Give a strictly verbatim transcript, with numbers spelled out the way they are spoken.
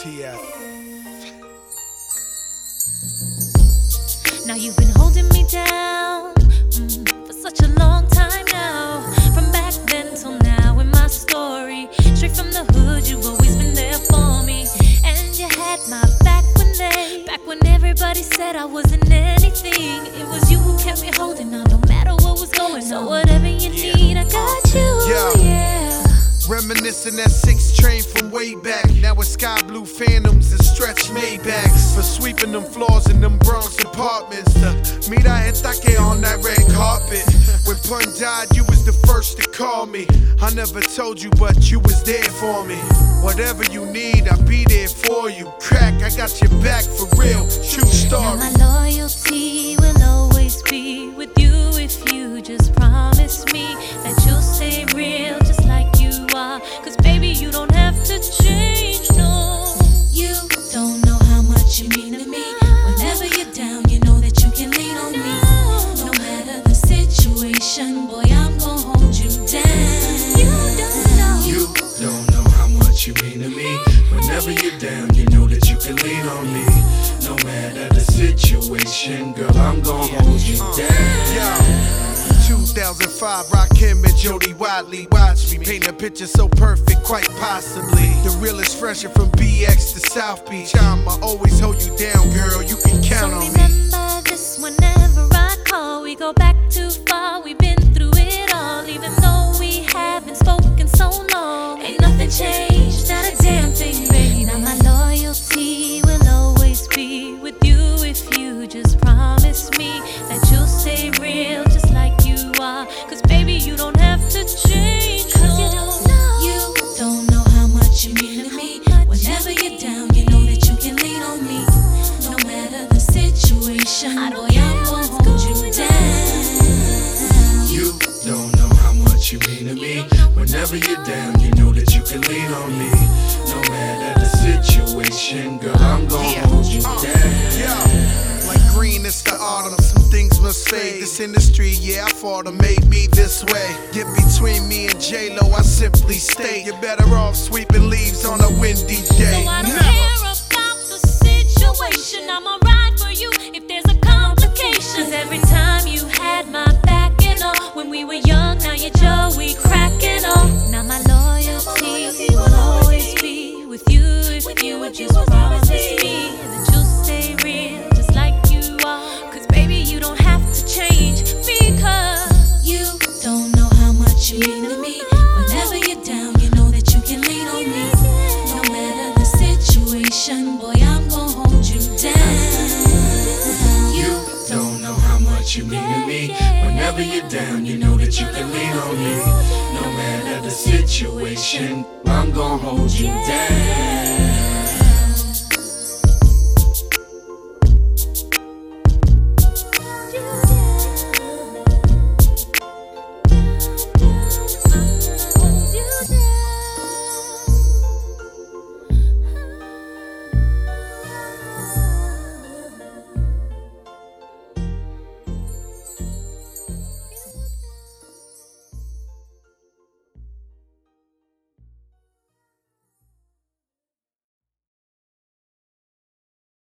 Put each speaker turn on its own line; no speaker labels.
T F.
Now you've been holding me down mm, for such a long time now. From back then till now in my story, straight from the hood, you've always been there for me. And you had my back when they, back when everybody said I wasn't anything. It was you who kept me holding on, no matter what was going on. So whatever you
Yeah.
need, I got you.
Yeah.
Yeah.
Reminiscing that six train from way back. Now it's sky blue phantoms and stretch Maybachs. For sweeping them floors in them Bronx apartments. To meet I Hetake on that red carpet. When Pun died, you was the first to call me. I never told you, but you was there for me. Whatever you need, I'll be there for you. Crack, I got your back for real. True story.
Now my loyalty will always be with you if you just promise me that you'll stay real just like you are. Cause baby, you don't have to change, no. You don't know how much you mean to me. Whenever you're down, you know that you can lean on me. No matter the situation, boy, I'm gonna hold you down. You don't know.
You don't know how much you mean to me. Whenever you're down, you know that you can lean on me. No matter the situation, girl, I'm gonna hold you down.
Yo. two thousand five, Rakim and Jody Watley. Watch me paint a picture so perfect, quite possibly. The realest fresher from B X to South Beach. I'ma always hold you down, girl. You can count
So
on me.
remember this whenever I call. We go back too far, we've been through it all. Even though we haven't spoken so long, ain't nothing changed, not a damn thing, baby. Now my loyalty will always be with you if you just promise me that you'll stay real just like you are. Cause baby, you don't have to change, cause you don't know. You don't know how much you mean to me. Whenever you're down, you know that you can lean on me. No matter the situation, boy, I'm gonna hold you down.
You don't know how much you mean to me. Whenever you're down, you know that you can lean on me. No matter the situation, girl, I'm gonna
Yeah.
hold you
Uh,
down.
Yeah. Like green, it's the autumn. Some things must fade. This industry, yeah, I fought them, made me this way. Get between me and J-Lo, I simply state you're better off sweeping leaves on a windy day.
So I don't
Never.
care about the situation. I'ma ride for you if there's a complication. Cause every time you had my back and all, when we were young, now you're Joey cracking all. Now my loyalty will always be with you if you would just promise me that you'll stay real just like you are. Cause baby, you don't have to change because you don't know how much you mean to me. Whenever you're down, you know that you can lean on me. No matter the situation, boy, I'm gonna hold you down.
You don't know how much you mean to me. Whenever you're down, you know that you can lean on me. No matter the situation, I'm gonna hold you down.